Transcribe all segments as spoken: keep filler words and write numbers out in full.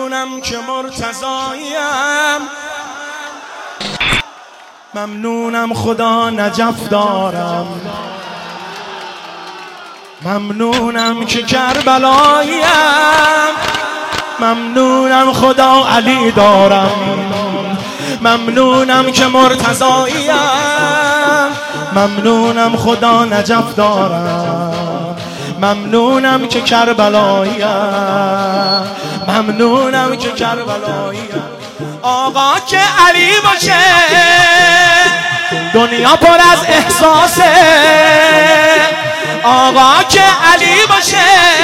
ممنونم که مرتضاییم، ممنونم خدا نجف دارم، ممنونم که کربلاییم، ممنونم خدا علی دارم، ممنونم که مرتضاییم، ممنونم خدا نجف دارم، ممنونم که کربلاییم، ممنونم که کربلاییم. آقا که علی باشه دنیا پر از احساسه، آقا که علی باشه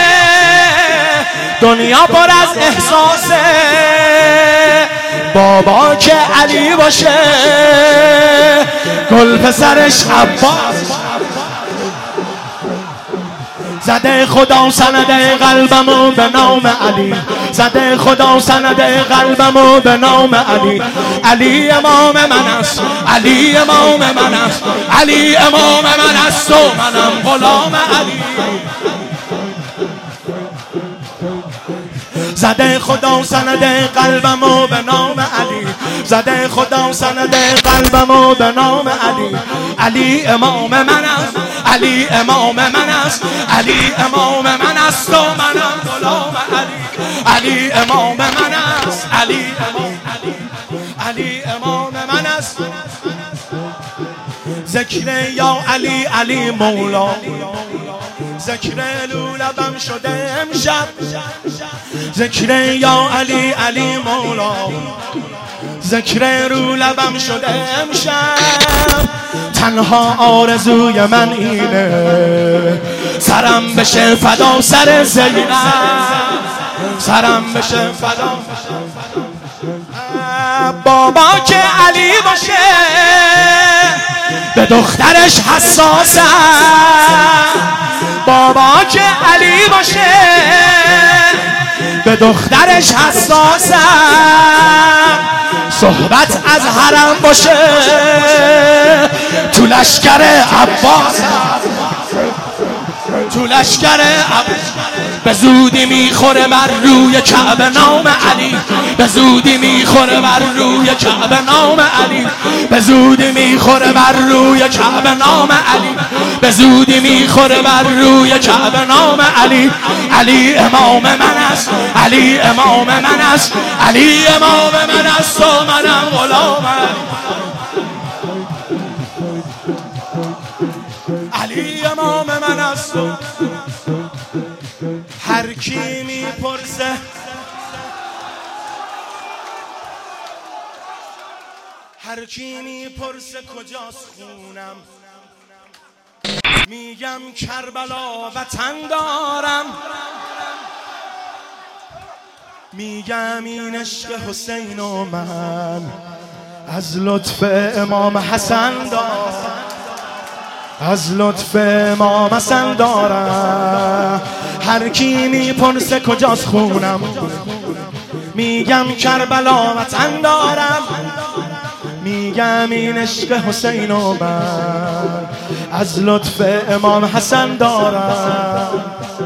دنیا پر از احساسه، بابا که علی باشه گل پسرش عباس. زده خدا سند قلبمو به نام علی، زده خدا سند قلبمو به نام علی. علی امام من است، علی امام من است، علی امام من است و منم غلام علی. زده خدا سند قلبمو به نام علی، زده خدا سند قلبمو به نام علی. علی امام من است، علی امام من است، علی امام من است و منم غلام علی. علی امام من است، علی امام علی امام من است. ذکر یا علی علی مولا، ذکر لولبم شده امشب، ذکر یا علی علی مولا، ذکر رو لبم شده امشب. تنها آرزوی من اینه سرم بشه فدا سر زینب، سرم بشه فدا. بابا که علی باشه به دخترش حساسه، بابا که علی باشه به دخترش حساسه، صحبت از حرم باشه تو لشکر عباس، تو لشکر عباس. به زودی میخوره بر روی کعبه نام علی، به زودی میخوره بر روی کعبه نام علی، به زودی میخوره بر روی کعبه نام علی، به زودی میخوره بر روی کعبه نام علی. علی امام من است، علی امام من است، علی امام من است و منم غلام علی. علی امام من است. هر کی میپرسه هر کی میپرسه کجاست خونم، میگم کربلا وطن دارم، میگم این عشق حسین و من از لطف امام حسن دارم، از لطف امام حسن دارم. هر کی میپرسه کجاست خونم، میگم کربلا وطن دارم، میگم این عشق حسین و من از لطف امام حسن دارم.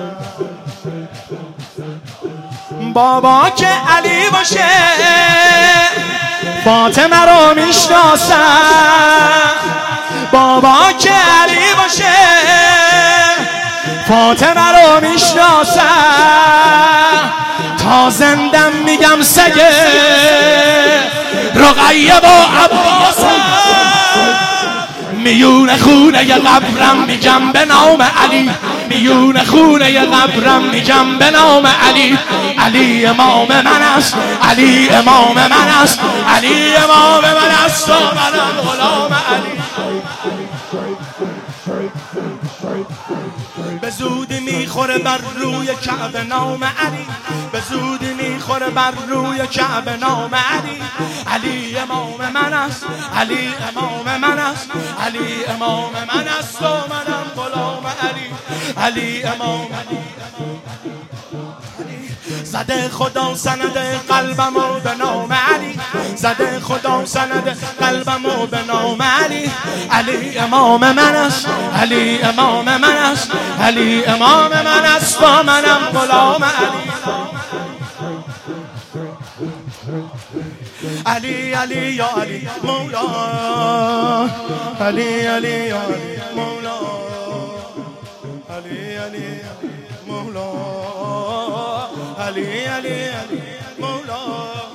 بابا که علی باشه فاطمه رو میشناسم، بابا که علی باشه فاطمه رو میشناسم، تا زندم میگم سگه رقیه با عباسم، میون خونه ی قبرم میگم به نام علی، میون خونه ی قبرم میگم به نام علی. علی امام من است، علی امام من است، علی امام من است و منم غلام علی. به زودی میخوره بر روی کعبه نام علی، به زودی میخوره بر روی کعبه نام علی. علی امام من است، علی امام من است، علی امام من است و منم غلام علی. علی امام زده خدا سند قلبمو به نام علی، زده خدا سند قلبمو به نام علی. علی امام من است، علی امام من است، علی امام من است و منم غلام علی. علی علی یا علی مولا علی علی یا علی مولا علی علی مولا علی علی علی مولا